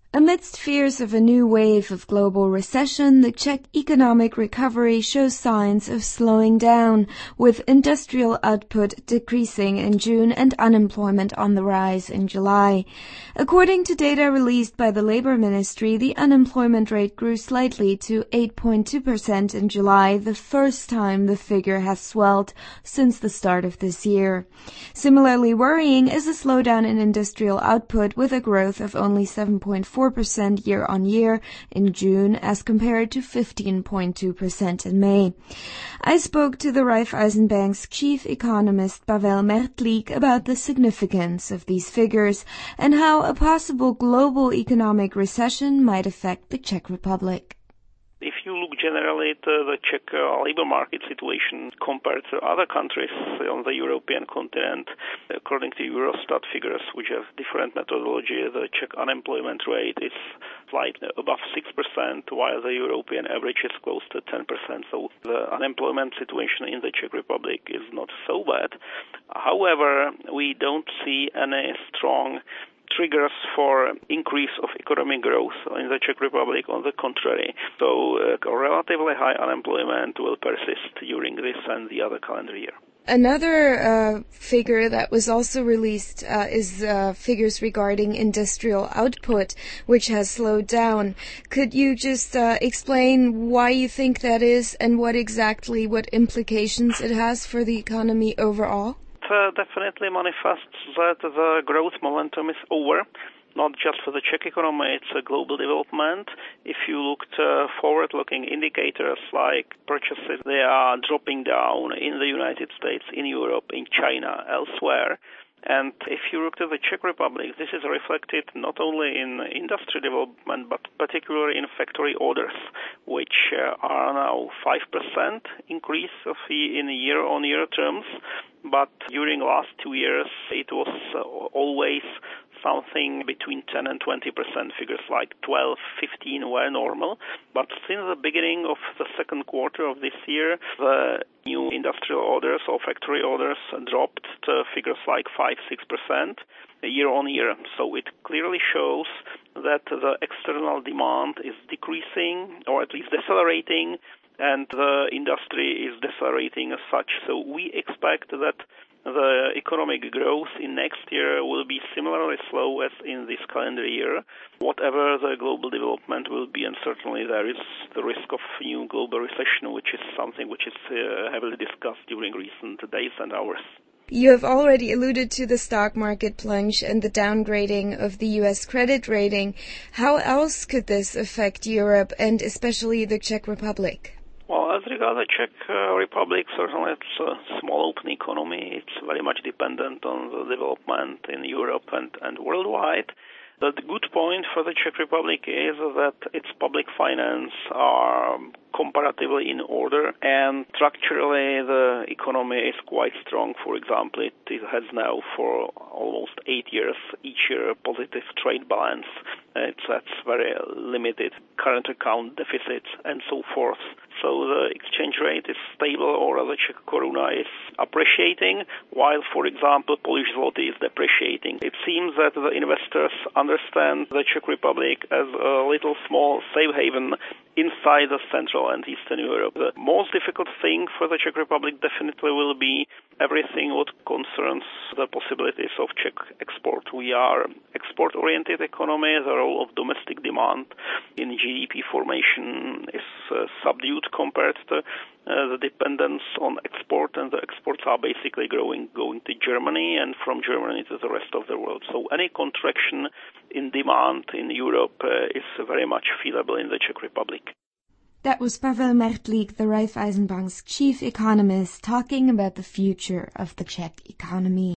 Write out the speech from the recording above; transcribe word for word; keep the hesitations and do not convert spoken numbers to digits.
Amidst fears of a new wave of global recession, the Czech economic recovery shows signs of slowing down, with industrial output decreasing in June and unemployment on the rise in July. According to data released by the Labor Ministry, the unemployment rate grew slightly to eight point two percent in July, the first time the figure has swelled since the start of this year. Similarly worrying is a slowdown in industrial output, with a growth of only seven point four percent year-on-year in June as compared to fifteen point two percent in May. I spoke to the Raiffeisenbank's chief economist Pavel Mertlík about the significance of these figures and how a possible global economic recession might affect the Czech Republic. If you look generally at uh, the Czech uh, labor market situation compared to other countries on the European continent, according to Eurostat figures, which have different methodology, the Czech unemployment rate is slightly above six percent, while the European average is close to ten percent. So the unemployment situation in the Czech Republic is not so bad. However, we don't see any strong triggers for increase of economic growth in the Czech Republic. On the contrary, so uh, relatively high unemployment will persist during this and the other calendar year. Another uh, figure that was also released uh, is uh, figures regarding industrial output, which has slowed down. Could you just uh, explain why you think that is and what exactly, what implications it has for the economy overall? Uh, definitely manifests that the growth momentum is over, not just for the Czech economy, it's a global development. If you look to forward-looking indicators like purchases, they are dropping down in the United States, in Europe, in China, elsewhere. And if you look to the Czech Republic, this is reflected not only in industry development, but particularly in factory orders, which uh, are now five percent increase of the, in year-on-year terms. But during the last two years, it was uh, always something between ten and twenty percent. Figures like twelve, fifteen were normal. But since the beginning of the second quarter of this year, the new industrial orders or factory orders dropped to figures like five, six percent year on year. So it clearly shows that the external demand is decreasing, or at least decelerating, and the industry is decelerating as such. So we expect that the economic growth in next year will be similarly slow as in this calendar year, whatever the global development will be, and certainly there is the risk of new global recession, which is something which is uh, heavily discussed during recent days and hours. You have already alluded to the stock market plunge and the downgrading of the U S credit rating. How else could this affect Europe and especially the Czech Republic? Well, as regards the Czech uh, Republic, certainly it's a small open economy. It's very much dependent on the development in Europe and, and worldwide. The good point for the Czech Republic is that its public finance are comparatively in order, and structurally the economy is quite strong. For example, it, it has now for almost eight years each year a positive trade balance. It's that's very limited current account deficits and so forth. So the exchange rate is stable, or the Czech koruna is appreciating, while, for example, Polish zloty is depreciating. It seems that the investors understand the Czech Republic as a little small safe haven inside the Central and Eastern Europe. The most difficult thing for the Czech Republic definitely will be everything what concerns the possibilities of Czech export. We are export-oriented economy. The role of domestic demand in G D P formation is uh, subdued compared to uh, the dependence on export, and the exports are basically growing, going to Germany and from Germany to the rest of the world. So any contraction in demand in Europe uh, is very much feelable in the Czech Republic. That was Pavel Mertlík, the Raiffeisenbank's chief economist, talking about the future of the Czech economy.